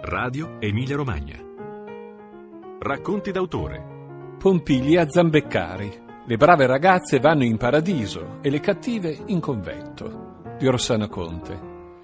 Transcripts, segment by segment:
Radio Emilia Romagna. Racconti d'autore. Pompilia Zambeccari. Le brave ragazze vanno in paradiso e le cattive in convento, di Rossana Conte.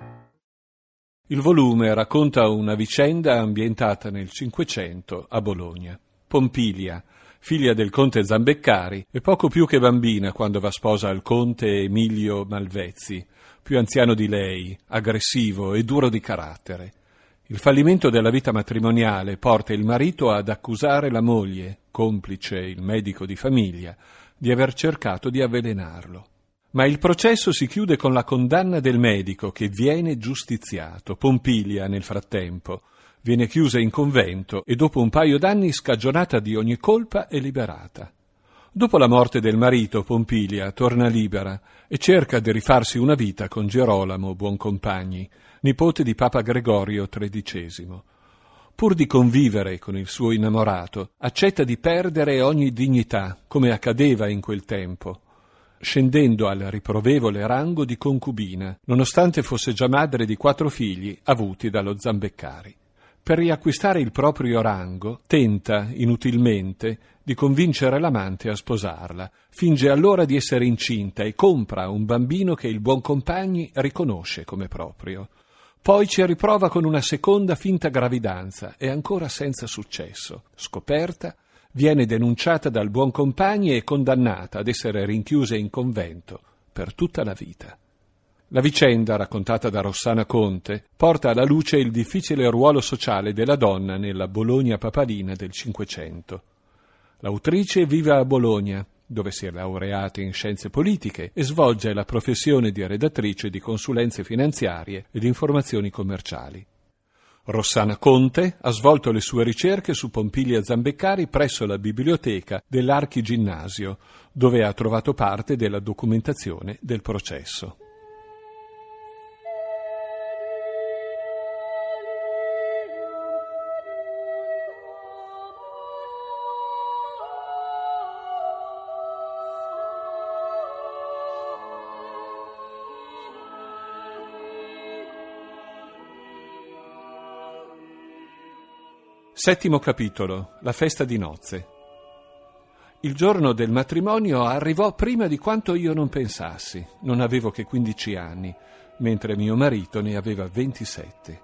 Il volume racconta una vicenda ambientata nel Cinquecento a Bologna. Pompilia, figlia del conte Zambeccari, è poco più che bambina quando va sposa al conte Emilio Malvezzi, più anziano di lei, aggressivo e duro di carattere. Il fallimento della vita matrimoniale porta il marito ad accusare la moglie, complice il medico di famiglia, di aver cercato di avvelenarlo. Ma il processo si chiude con la condanna del medico che viene giustiziato. Pompilia, nel frattempo, viene chiusa in convento e dopo un paio d'anni scagionata di ogni colpa e liberata. Dopo la morte del marito, Pompilia torna libera e cerca di rifarsi una vita con Gerolamo Buoncompagni, nipote di Papa Gregorio XIII. Pur di convivere con il suo innamorato, accetta di perdere ogni dignità, come accadeva in quel tempo, scendendo al riprovevole rango di concubina, nonostante fosse già madre di 4 figli avuti dallo Zambeccari. Per riacquistare il proprio rango, tenta, inutilmente, di convincere l'amante a sposarla. Finge allora di essere incinta e compra un bambino che il Buoncompagni riconosce come proprio. Poi ci riprova con una seconda finta gravidanza e ancora senza successo. Scoperta, viene denunciata dal Buoncompagni e condannata ad essere rinchiusa in convento per tutta la vita. La vicenda, raccontata da Rossana Conte, porta alla luce il difficile ruolo sociale della donna nella Bologna papalina del Cinquecento. L'autrice vive a Bologna, dove si è laureata in scienze politiche e svolge la professione di redattrice di consulenze finanziarie e di informazioni commerciali. Rossana Conte ha svolto le sue ricerche su Pompilia Zambeccari presso la biblioteca dell'Archiginnasio, dove ha trovato parte della documentazione del processo. Settimo capitolo. La festa di nozze. Il giorno del matrimonio arrivò prima di quanto io non pensassi. Non avevo che 15 anni, mentre mio marito ne aveva 27.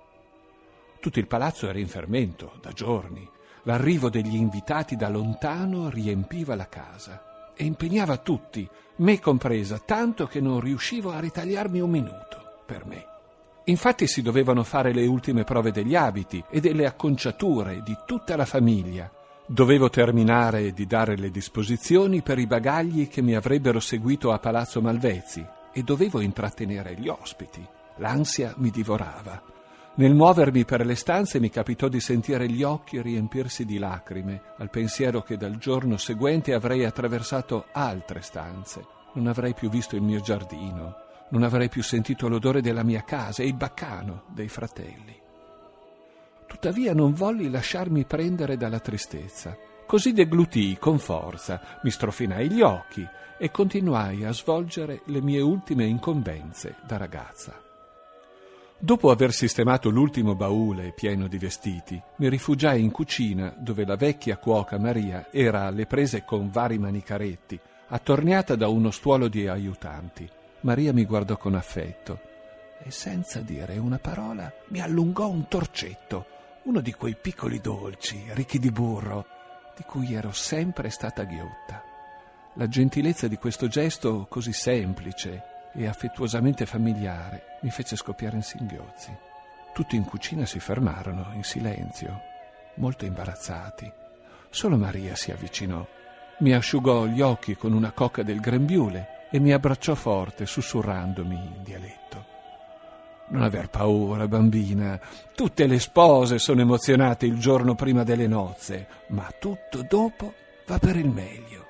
Tutto il palazzo era in fermento, da giorni. L'arrivo degli invitati da lontano riempiva la casa e impegnava tutti, me compresa, tanto che non riuscivo a ritagliarmi un minuto per me. Infatti si dovevano fare le ultime prove degli abiti e delle acconciature di tutta la famiglia. Dovevo terminare di dare le disposizioni per i bagagli che mi avrebbero seguito a Palazzo Malvezzi e dovevo intrattenere gli ospiti. L'ansia mi divorava. Nel muovermi per le stanze mi capitò di sentire gli occhi riempirsi di lacrime al pensiero che dal giorno seguente avrei attraversato altre stanze. Non avrei più visto il mio giardino. Non avrei più sentito l'odore della mia casa e il baccano dei fratelli. Tuttavia non volli lasciarmi prendere dalla tristezza. Così deglutii con forza, mi strofinai gli occhi e continuai a svolgere le mie ultime incombenze da ragazza. Dopo aver sistemato l'ultimo baule pieno di vestiti, mi rifugiai in cucina dove la vecchia cuoca Maria era alle prese con vari manicaretti, attorniata da uno stuolo di aiutanti. Maria mi guardò con affetto e senza dire una parola mi allungò un torcetto, uno di quei piccoli dolci ricchi di burro di cui ero sempre stata ghiotta. La gentilezza di questo gesto così semplice e affettuosamente familiare mi fece scoppiare in singhiozzi. Tutti in cucina si fermarono in silenzio, molto imbarazzati. Solo Maria si avvicinò, mi asciugò gli occhi con una cocca del grembiule e mi abbracciò forte, sussurrandomi in dialetto. Non aver paura, bambina. Tutte le spose sono emozionate il giorno prima delle nozze, ma tutto dopo va per il meglio.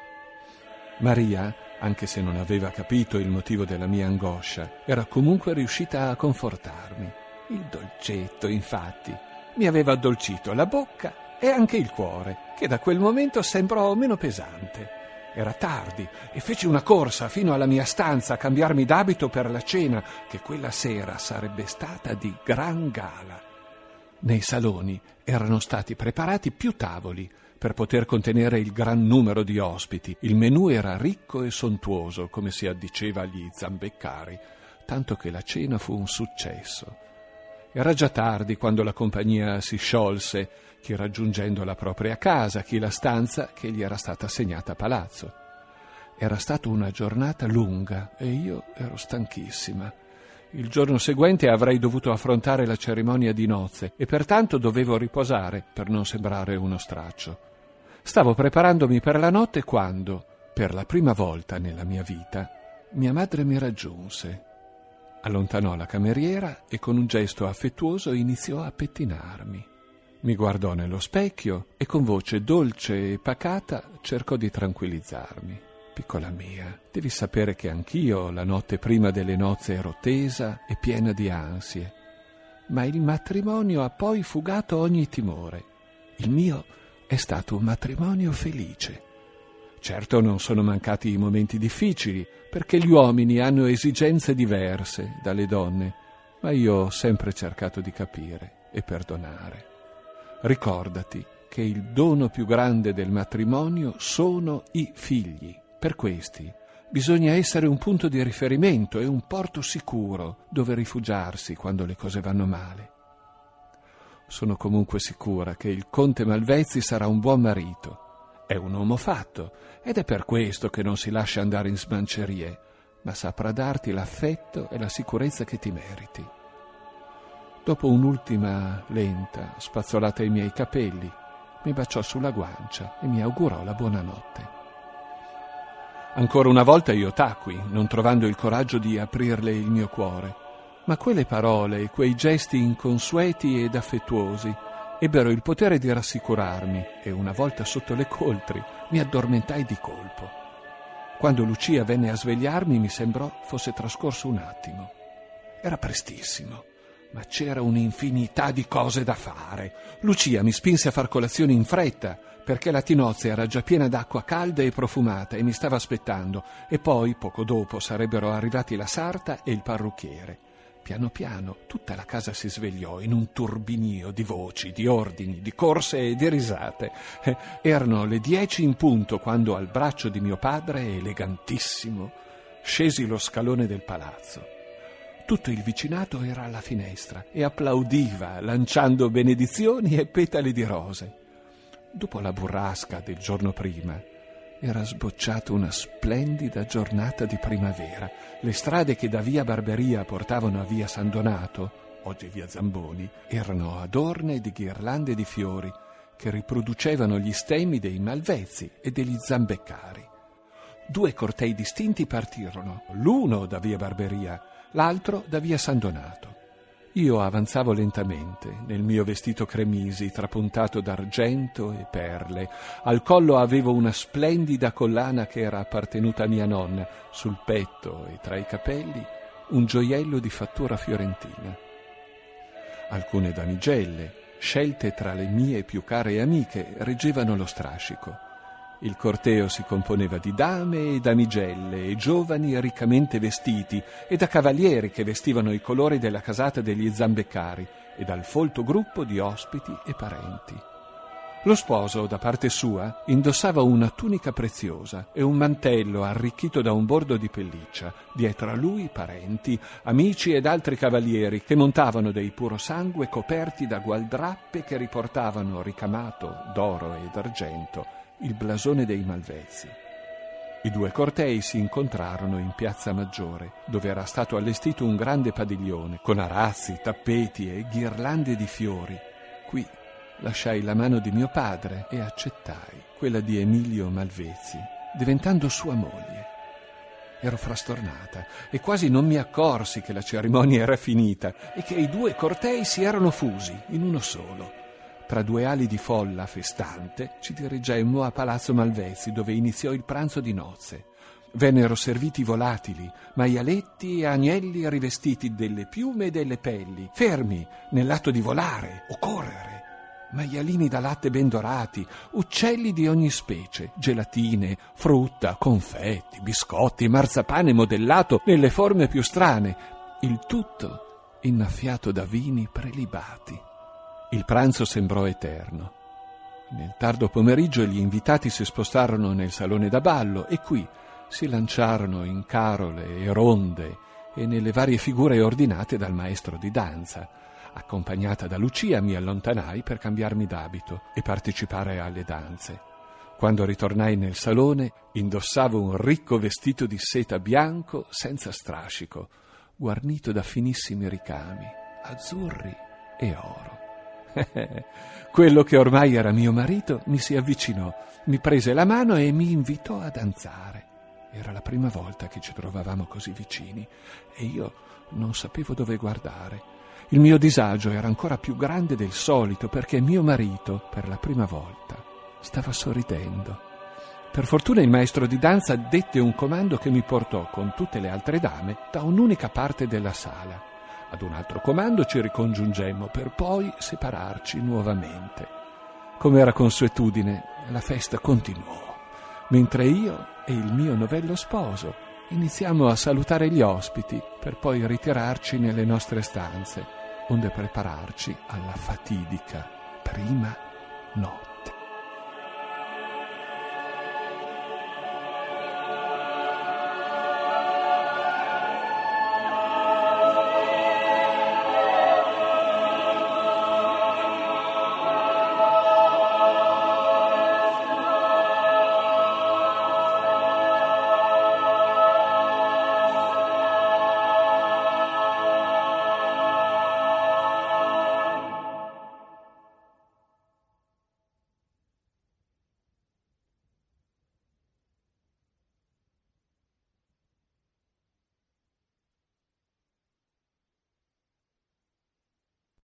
Maria, anche se non aveva capito il motivo della mia angoscia, era comunque riuscita a confortarmi. Il dolcetto, infatti, mi aveva addolcito la bocca e anche il cuore, che da quel momento sembrò meno pesante. Era tardi e feci una corsa fino alla mia stanza a cambiarmi d'abito per la cena, che quella sera sarebbe stata di gran gala. Nei saloni erano stati preparati più tavoli per poter contenere il gran numero di ospiti. Il menù era ricco e sontuoso, come si addiceva agli Zambeccari, tanto che la cena fu un successo. Era già tardi quando la compagnia si sciolse, chi raggiungendo la propria casa, chi la stanza che gli era stata assegnata a palazzo. Era stata una giornata lunga e io ero stanchissima. Il giorno seguente avrei dovuto affrontare la cerimonia di nozze e pertanto dovevo riposare per non sembrare uno straccio. Stavo preparandomi per la notte quando, per la prima volta nella mia vita, mia madre mi raggiunse. Allontanò la cameriera e con un gesto affettuoso iniziò a pettinarmi. Mi guardò nello specchio e con voce dolce e pacata cercò di tranquillizzarmi. Piccola mia, devi sapere che anch'io la notte prima delle nozze ero tesa e piena di ansie, ma il matrimonio ha poi fugato ogni timore. Il mio è stato un matrimonio felice. Certo non sono mancati i momenti difficili, perché gli uomini hanno esigenze diverse dalle donne, ma io ho sempre cercato di capire e perdonare. Ricordati che il dono più grande del matrimonio sono i figli. Per questi bisogna essere un punto di riferimento e un porto sicuro dove rifugiarsi quando le cose vanno male. Sono comunque sicura che il conte Malvezzi sarà un buon marito. È un uomo fatto ed è per questo che non si lascia andare in smancerie, ma saprà darti l'affetto e la sicurezza che ti meriti. Dopo un'ultima lenta spazzolata ai miei capelli, mi baciò sulla guancia e mi augurò la buonanotte. Ancora una volta io tacqui, non trovando il coraggio di aprirle il mio cuore, ma quelle parole e quei gesti inconsueti ed affettuosi ebbero il potere di rassicurarmi e una volta sotto le coltri mi addormentai di colpo. Quando Lucia venne a svegliarmi mi sembrò fosse trascorso un attimo. Era prestissimo, ma c'era un'infinità di cose da fare. Lucia mi spinse a far colazione in fretta, perché la tinozza era già piena d'acqua calda e profumata e mi stava aspettando, e poi, poco dopo, sarebbero arrivati la sarta e il parrucchiere. Piano piano tutta la casa si svegliò in un turbinio di voci, di ordini, di corse e di risate. Erano le 10 in punto quando al braccio di mio padre, elegantissimo, scesi lo scalone del palazzo. Tutto il vicinato era alla finestra e applaudiva, lanciando benedizioni e petali di rose. Dopo la burrasca del giorno prima, era sbocciata una splendida giornata di primavera. Le strade che da via Barberia portavano a via San Donato, oggi via Zamboni, erano adorne di ghirlande di fiori che riproducevano gli stemmi dei Malvezzi e degli Zambeccari. 2 cortei distinti partirono, l'uno da via Barberia, l'altro da via San Donato. Io avanzavo lentamente, nel mio vestito cremisi, trapuntato d'argento e perle. Al collo avevo una splendida collana che era appartenuta a mia nonna, sul petto e tra i capelli un gioiello di fattura fiorentina. Alcune damigelle, scelte tra le mie più care amiche, reggevano lo strascico. Il corteo si componeva di dame e damigelle e giovani riccamente vestiti e da cavalieri che vestivano i colori della casata degli Zambeccari e dal folto gruppo di ospiti e parenti. Lo sposo, da parte sua, indossava una tunica preziosa e un mantello arricchito da un bordo di pelliccia. Dietro a lui parenti, amici ed altri cavalieri che montavano dei purosangue coperti da gualdrappe che riportavano ricamato d'oro e d'argento il blasone dei Malvezzi. I 2 cortei si incontrarono in Piazza Maggiore, dove era stato allestito un grande padiglione, con arazzi, tappeti e ghirlande di fiori. Qui lasciai la mano di mio padre e accettai quella di Emilio Malvezzi, diventando sua moglie. Ero frastornata e quasi non mi accorsi che la cerimonia era finita e che i 2 cortei si erano fusi in uno solo. Tra 2 ali di folla festante ci dirigemmo a Palazzo Malvezzi, dove iniziò il pranzo di nozze. Vennero serviti volatili, maialetti e agnelli rivestiti delle piume e delle pelli, fermi nell'atto di volare o correre. Maialini da latte ben dorati, uccelli di ogni specie, gelatine, frutta, confetti, biscotti, marzapane modellato nelle forme più strane, il tutto innaffiato da vini prelibati. Il pranzo sembrò eterno. Nel tardo pomeriggio gli invitati si spostarono nel salone da ballo e qui si lanciarono in carole e ronde e nelle varie figure ordinate dal maestro di danza. Accompagnata da Lucia mi allontanai per cambiarmi d'abito e partecipare alle danze. Quando ritornai nel salone indossavo un ricco vestito di seta bianco senza strascico, guarnito da finissimi ricami, azzurri e oro. Quello che ormai era mio marito mi si avvicinò, mi prese la mano e mi invitò a danzare. Era la prima volta che ci trovavamo così vicini e io non sapevo dove guardare. Il mio disagio era ancora più grande del solito perché mio marito, per la prima volta, stava sorridendo. Per fortuna il maestro di danza dette un comando che mi portò con tutte le altre dame da un'unica parte della sala. Ad un altro comando ci ricongiungemmo per poi separarci nuovamente. Come era consuetudine, la festa continuò, mentre io e il mio novello sposo iniziamo a salutare gli ospiti per poi ritirarci nelle nostre stanze, onde prepararci alla fatidica prima notte.